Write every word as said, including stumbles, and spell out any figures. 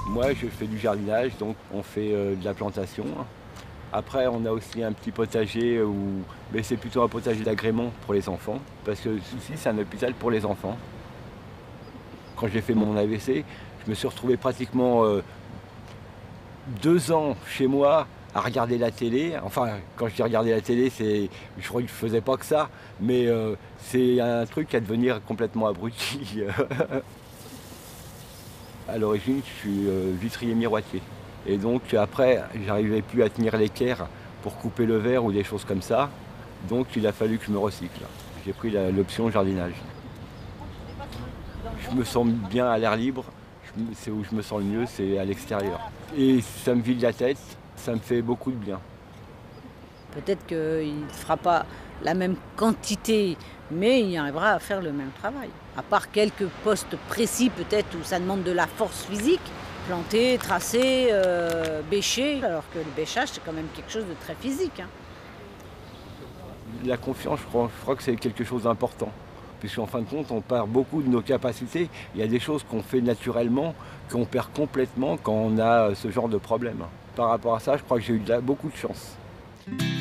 Moi, je fais du jardinage, donc on fait euh, de la plantation. Après, on a aussi un petit potager, où... mais c'est plutôt un potager d'agrément pour les enfants, parce que ici, c'est un hôpital pour les enfants. Quand j'ai fait mon A V C, je me suis retrouvé pratiquement euh, deux ans chez moi à regarder la télé. Enfin, quand je dis regarder la télé, c'est, je crois que je ne faisais pas que ça, mais euh, c'est un truc à devenir complètement abruti. À l'origine, je suis euh, vitrier miroitier. Et donc après, j'arrivais plus à tenir l'équerre pour couper le verre ou des choses comme ça. Donc il a fallu que je me recycle. J'ai pris la- l'option jardinage. Je me sens bien à l'air libre. Je me- C'est où je me sens le mieux, c'est à l'extérieur. Et ça me vide la tête, ça me fait beaucoup de bien. Peut-être qu'il ne fera pas la même quantité, mais il arrivera à faire le même travail. À part quelques postes précis peut-être où ça demande de la force physique, planter, tracer, euh, bêcher, alors que le bêchage c'est quand même quelque chose de très physique, hein. La confiance, je crois, je crois que c'est quelque chose d'important. Puisqu'en fin de compte, on perd beaucoup de nos capacités. Il y a des choses qu'on fait naturellement, qu'on perd complètement quand on a ce genre de problème. Par rapport à ça, je crois que j'ai eu de la- beaucoup de chance.